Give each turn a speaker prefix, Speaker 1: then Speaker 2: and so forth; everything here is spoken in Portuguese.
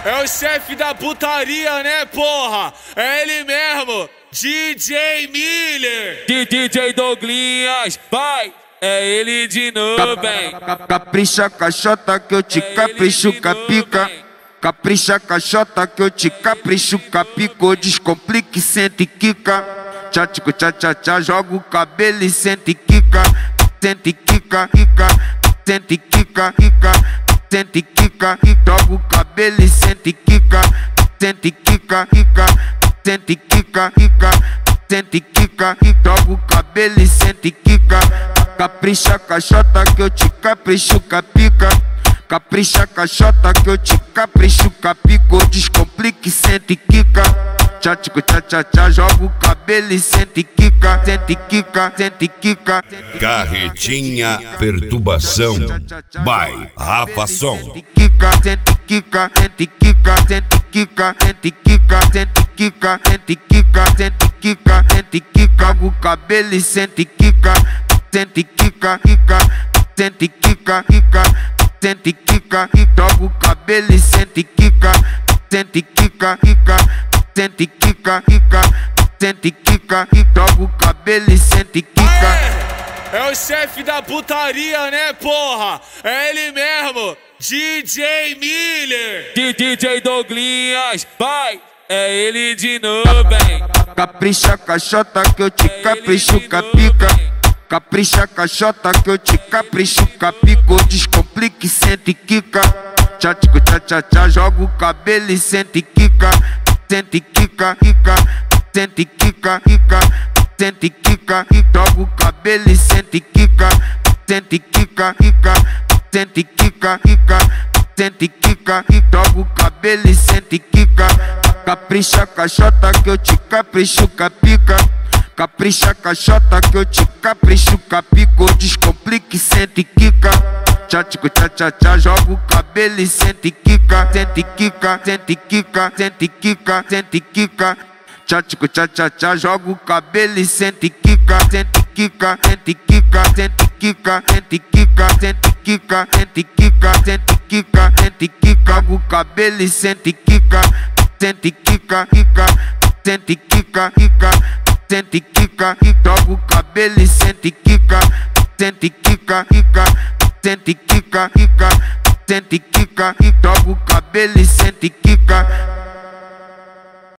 Speaker 1: É o chefe da putaria, né, porra? É ele mesmo, DJ Miller.
Speaker 2: DJ Douglinhas, vai! É ele de novo, hein?
Speaker 3: Capricha caixota que eu te capricho capica. Capricha caixota que eu te capricho capico. Descomplique, sente quica. Tchatico tchá tchá tchá, joga o cabelo e sente quica. Sente quica, quica. Sente quica, quica. Sente quica, joga o cabelo e sente quica. Sente quica, quica. Sente quica, quica. Sente quica, joga o cabelo e sente quica. Capricha caixota que eu te capricho capica. Capricha caixota que eu te capricho capico. Descomplique, sente quica. Tchatico tchá tchá tchá, joga o cabelo e sente quica. Sente quica, sente quica.
Speaker 4: Carretinha Perturbação by Rafa Som.
Speaker 3: Sente quica, sente quica, sente quica, sente quica, sente quica, sente quica, sente quica, sente quica, sente quica. O cabelo e sente quica. Sente quica, quica, sente quica, quica, sente quica, joga o cabelo e sente quica. Sente quica, quica, sente quica, quica, sente quica, joga o cabelo e sente quica.
Speaker 1: É o chefe da putaria, né, porra? É ele mesmo, DJ Miller.
Speaker 2: DJ Douglinhas, vai! É ele de novo, hein?
Speaker 3: Capricha caixota que eu te capricho capica. Capricha caixota que eu te capricho capico. Descomplique, sente quica. Tchatico tchá tchá tchá, joga o cabelo e sente quica. Sente quica, quica. Sente quica, quica. Sente quica, joga o cabelo e sente quica. Sente quica, quica. Sente quica, quica. Sente quica, joga o cabelo e sente quica. Capricha caixota que eu te capricho capica. Capricha caixota que eu te capricho capico. Descomplique, sente quica. Tchatico tchá tchá tchá, joga o cabelo e sente quica. Sente quica, sente quica, sente quica, sente quica. Tchatico tchá tchá tchá, joga o cabelo e sente quica. Sente quica, sente quica, sente quica, sente quica, sente quica, sente quica, sente quica, sente quica. Joga o cabelo e sente quica. Sente quica, quica, sente quica, quica. Sente quica, joga o cabelo e sente quica. Sente quica, quica. Sente quica, quica. Sente quica, joga o cabelo e sente quica.